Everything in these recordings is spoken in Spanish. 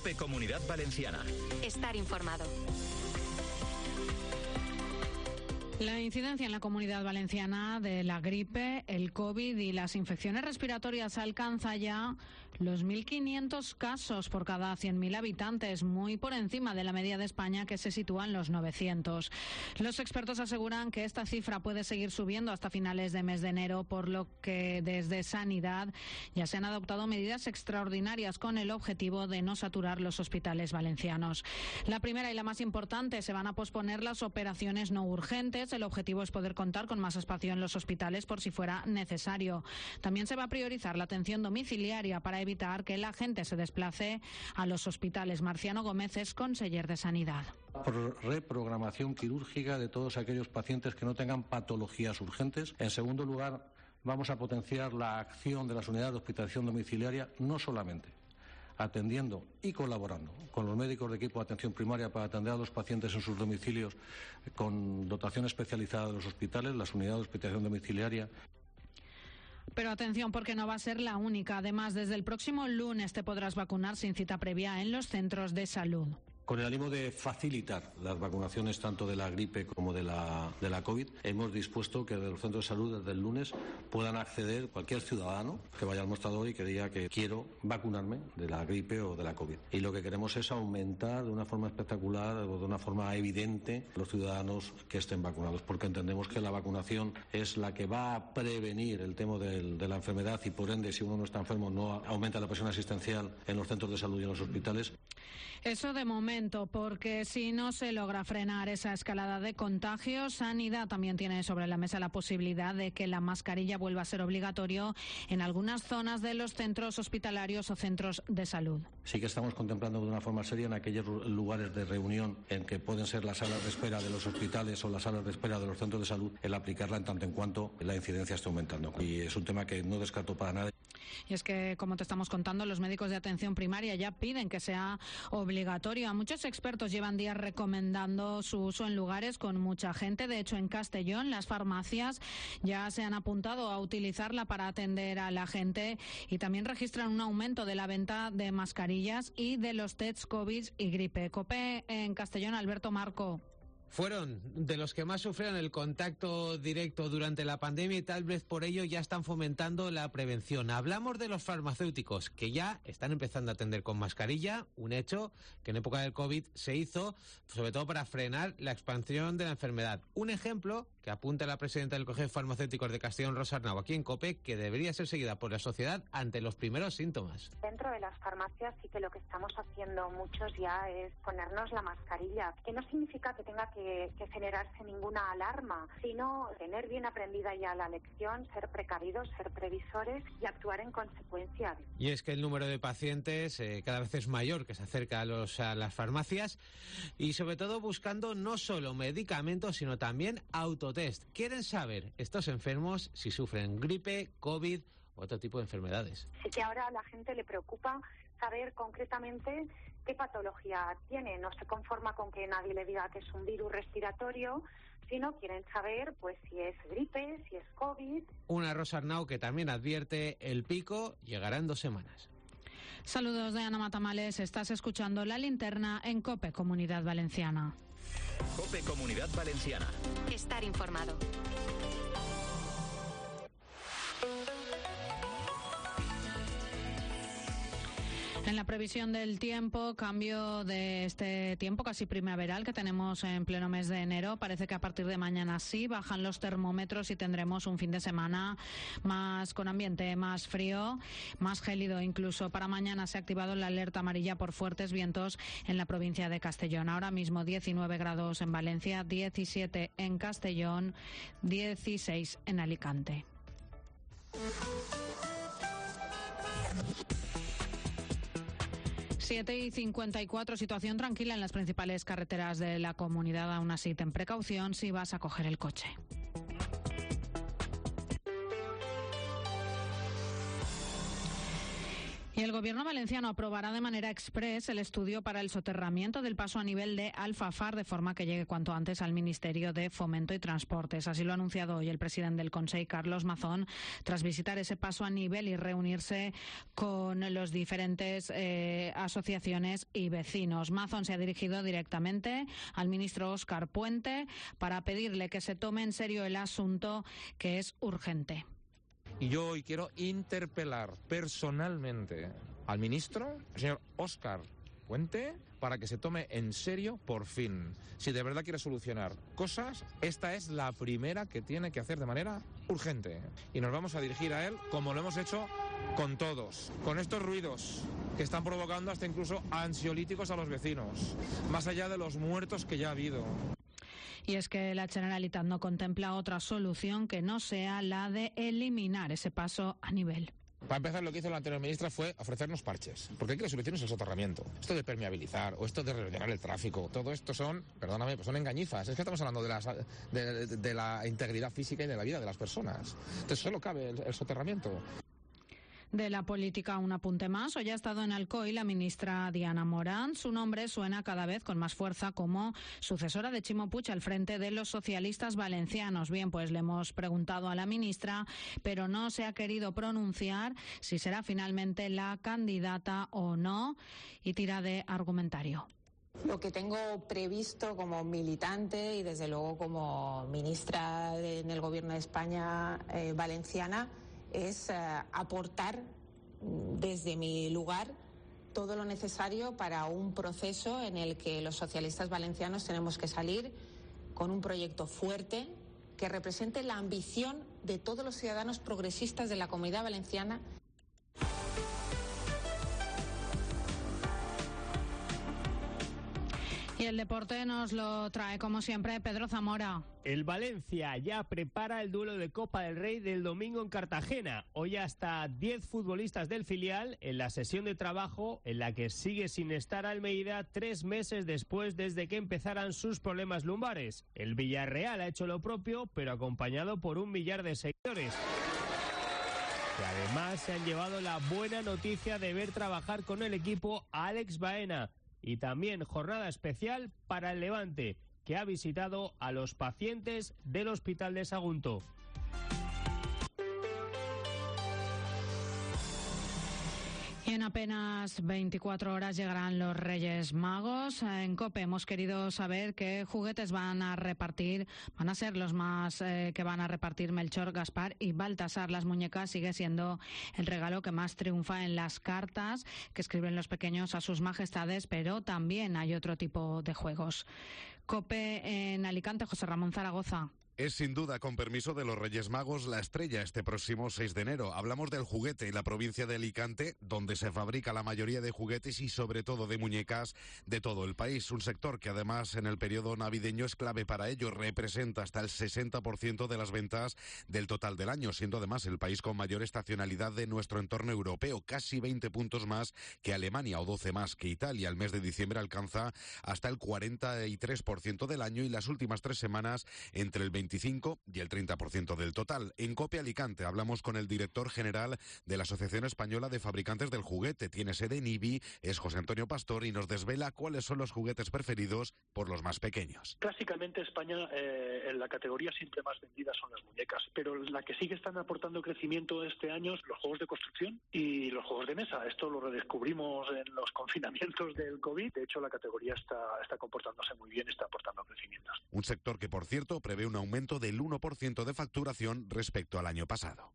COPE Comunidad Valenciana. Estar informado. La incidencia en la Comunidad Valenciana de la gripe, el COVID y las infecciones respiratorias alcanza ya los 1.500 casos por cada 100.000 habitantes, muy por encima de la media de España, que se sitúa en los 900. Los expertos aseguran que esta cifra puede seguir subiendo hasta finales de mes de enero, por lo que desde Sanidad ya se han adoptado medidas extraordinarias con el objetivo de no saturar los hospitales valencianos. La primera y la más importante: se van a posponer las operaciones no urgentes. El objetivo es poder contar con más espacio en los hospitales por si fuera necesario. También se va a priorizar la atención domiciliaria para evitar que la gente se desplace a los hospitales. Marciano Gómez es conseller de Sanidad. Por reprogramación quirúrgica de todos aquellos pacientes que no tengan patologías urgentes. En segundo lugar, vamos a potenciar la acción de las unidades de hospitalización domiciliaria, no solamente atendiendo y colaborando con los médicos de equipo de atención primaria para atender a los pacientes en sus domicilios con dotación especializada de los hospitales, las unidades de hospitalización domiciliaria. Pero atención, porque no va a ser la única. Además, desde el próximo lunes te podrás vacunar sin cita previa en los centros de salud. Con el ánimo de facilitar las vacunaciones tanto de la gripe como de la COVID, hemos dispuesto que de los centros de salud desde el lunes puedan acceder cualquier ciudadano que vaya al mostrador y que diga que quiero vacunarme de la gripe o de la COVID. Y lo que queremos es aumentar de una forma espectacular o de una forma evidente los ciudadanos que estén vacunados, porque entendemos que la vacunación es la que va a prevenir el tema de la enfermedad y, por ende, si uno no está enfermo, no aumenta la presión asistencial en los centros de salud y en los hospitales. Eso de momento, porque si no se logra frenar esa escalada de contagios, Sanidad también tiene sobre la mesa la posibilidad de que la mascarilla vuelva a ser obligatorio en algunas zonas de los centros hospitalarios o centros de salud. Sí que estamos contemplando de una forma seria en aquellos lugares de reunión en que pueden ser las salas de espera de los hospitales o las salas de espera de los centros de salud, el aplicarla en tanto en cuanto la incidencia esté aumentando. Y es un tema que no descarto para nada. Y es que, como te estamos contando, los médicos de atención primaria ya piden que sea obligatorio. Muchos expertos llevan días recomendando su uso en lugares con mucha gente. De hecho, en Castellón las farmacias ya se han apuntado a utilizarla para atender a la gente y también registran un aumento de la venta de mascarillas y de los tests COVID y gripe. COPE en Castellón, Alberto Marco. Fueron de los que más sufrieron el contacto directo durante la pandemia y tal vez por ello ya están fomentando la prevención. Hablamos de los farmacéuticos que ya están empezando a atender con mascarilla, un hecho que en época del COVID se hizo sobre todo para frenar la expansión de la enfermedad. Un ejemplo que apunta la presidenta del Colegio de Farmacéuticos de Castellón, Rosa Arnau, aquí en COPE, que debería ser seguida por la sociedad ante los primeros síntomas. Dentro de las farmacias sí que lo que estamos haciendo muchos ya es ponernos la mascarilla, que no significa que tenga que generarse ninguna alarma, sino tener bien aprendida ya la lección, ser precavidos, ser previsores y actuar en consecuencia. Y es que el número de pacientes cada vez es mayor que se acerca a las farmacias y sobre todo buscando no solo medicamentos sino también autotest. Quieren saber estos enfermos si sufren gripe, COVID u otro tipo de enfermedades. Sí que ahora a la gente le preocupa saber concretamente qué patología tiene. No se conforma con que nadie le diga que es un virus respiratorio, sino quieren saber pues si es gripe, si es COVID. Una Rosa Arnau que también advierte el pico llegará en 2 semanas. Saludos de Ana Matamales. Estás escuchando La Linterna en COPE Comunidad Valenciana. COPE Comunidad Valenciana. Estar informado. En la previsión del tiempo, cambio de este tiempo casi primaveral que tenemos en pleno mes de enero. Parece que a partir de mañana sí bajan los termómetros y tendremos un fin de semana más con ambiente más frío, más gélido incluso. Para mañana se ha activado la alerta amarilla por fuertes vientos en la provincia de Castellón. Ahora mismo 19 grados en Valencia, 17 en Castellón, 16 en Alicante. 7:54, situación tranquila en las principales carreteras de la comunidad. Aún así, ten precaución si vas a coger el coche. Y el Gobierno valenciano aprobará de manera exprés el estudio para el soterramiento del paso a nivel de Alfafar, de forma que llegue cuanto antes al Ministerio de Fomento y Transportes. Así lo ha anunciado hoy el presidente del Consell, Carlos Mazón, tras visitar ese paso a nivel y reunirse con los diferentes asociaciones y vecinos. Mazón se ha dirigido directamente al ministro Óscar Puente para pedirle que se tome en serio el asunto, que es urgente. Y yo hoy quiero interpelar personalmente al ministro, el señor Óscar Puente, para que se tome en serio, por fin. Si de verdad quiere solucionar cosas, esta es la primera que tiene que hacer de manera urgente. Y nos vamos a dirigir a él como lo hemos hecho con todos, con estos ruidos que están provocando hasta incluso ansiolíticos a los vecinos, más allá de los muertos que ya ha habido. Y es que la Generalitat no contempla otra solución que no sea la de eliminar ese paso a nivel. Para empezar, lo que hizo la anterior ministra fue ofrecernos parches, porque aquí la solución es el soterramiento. Esto de permeabilizar o esto de reordenar el tráfico, todo esto son, perdóname, pues son engañifas. Es que estamos hablando de la integridad física y de la vida de las personas. Entonces solo cabe el soterramiento. De la política, un apunte más. Hoy ha estado en Alcoy la ministra Diana Morán. Su nombre suena cada vez con más fuerza como sucesora de Ximo Puig al frente de los socialistas valencianos. Bien, pues le hemos preguntado a la ministra, pero no se ha querido pronunciar si será finalmente la candidata o no, y tira de argumentario. Lo que tengo previsto como militante y desde luego como ministra en el Gobierno de España valenciana es aportar desde mi lugar todo lo necesario para un proceso en el que los socialistas valencianos tenemos que salir con un proyecto fuerte que represente la ambición de todos los ciudadanos progresistas de la Comunidad Valenciana. Y el deporte nos lo trae, como siempre, Pedro Zamora. El Valencia ya prepara el duelo de Copa del Rey del domingo en Cartagena. Hoy hasta 10 futbolistas del filial en la sesión de trabajo en la que sigue sin estar Almeida 3 meses después desde que empezaran sus problemas lumbares. El Villarreal ha hecho lo propio, pero acompañado por 1 millar de seguidores, que además se han llevado la buena noticia de ver trabajar con el equipo a Alex Baena. Y también jornada especial para el Levante, que ha visitado a los pacientes del Hospital de Sagunto. Y en apenas 24 horas llegarán los Reyes Magos. En COPE hemos querido saber qué juguetes van a repartir. Van a ser los más que van a repartir Melchor, Gaspar y Baltasar. Las muñecas sigue siendo el regalo que más triunfa en las cartas que escriben los pequeños a sus majestades, pero también hay otro tipo de juegos. COPE en Alicante, José Ramón Zaragoza. Es sin duda, con permiso de los Reyes Magos, la estrella este próximo 6 de enero. Hablamos del juguete y la provincia de Alicante, donde se fabrica la mayoría de juguetes y sobre todo de muñecas de todo el país. Un sector que además en el periodo navideño es clave para ello. Representa hasta el 60% de las ventas del total del año, siendo además el país con mayor estacionalidad de nuestro entorno europeo. Casi 20 puntos más que Alemania o 12 más que Italia. El mes de diciembre alcanza hasta el 43% del año y las últimas 3 semanas entre el 25% y el 30% del total. En COPE Alicante hablamos con el director general de la Asociación Española de Fabricantes del Juguete. Tiene sede en IBI, es José Antonio Pastor y nos desvela cuáles son los juguetes preferidos por los más pequeños. Clásicamente España, en la categoría siempre más vendida son las muñecas, pero la que sí que están aportando crecimiento este año es los juegos de construcción y los juegos de mesa. Esto lo redescubrimos en los confinamientos del COVID. De hecho, la categoría está comportándose muy bien, está aportando crecimientos. Un sector que, por cierto, prevé un aumento del 1% de facturación respecto al año pasado.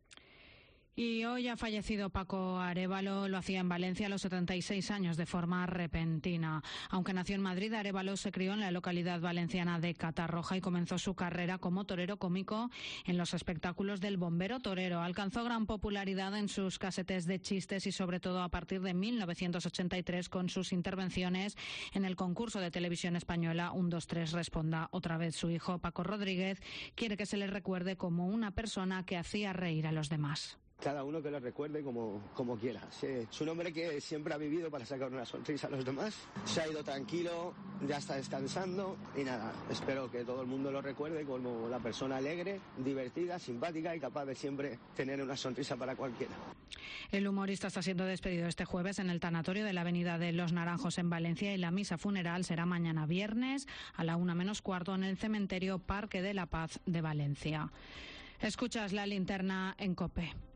Y hoy ha fallecido Paco Arévalo, lo hacía en Valencia a los 76 años de forma repentina. Aunque nació en Madrid, Arévalo se crió en la localidad valenciana de Catarroja y comenzó su carrera como torero cómico en los espectáculos del Bombero Torero. Alcanzó gran popularidad en sus casetes de chistes y sobre todo a partir de 1983 con sus intervenciones en el concurso de televisión española 1, 2, 3, responda otra vez. Su hijo Paco Rodríguez quiere que se le recuerde como una persona que hacía reír a los demás. Cada uno que lo recuerde como quiera. Sí, es un hombre que siempre ha vivido para sacar una sonrisa a los demás. Se ha ido tranquilo, ya está descansando y nada, espero que todo el mundo lo recuerde como la persona alegre, divertida, simpática y capaz de siempre tener una sonrisa para cualquiera. El humorista está siendo despedido este jueves en el tanatorio de la Avenida de los Naranjos en Valencia y la misa funeral será mañana viernes a la 1:45 en el cementerio Parque de la Paz de Valencia. Escuchas La Linterna en COPE.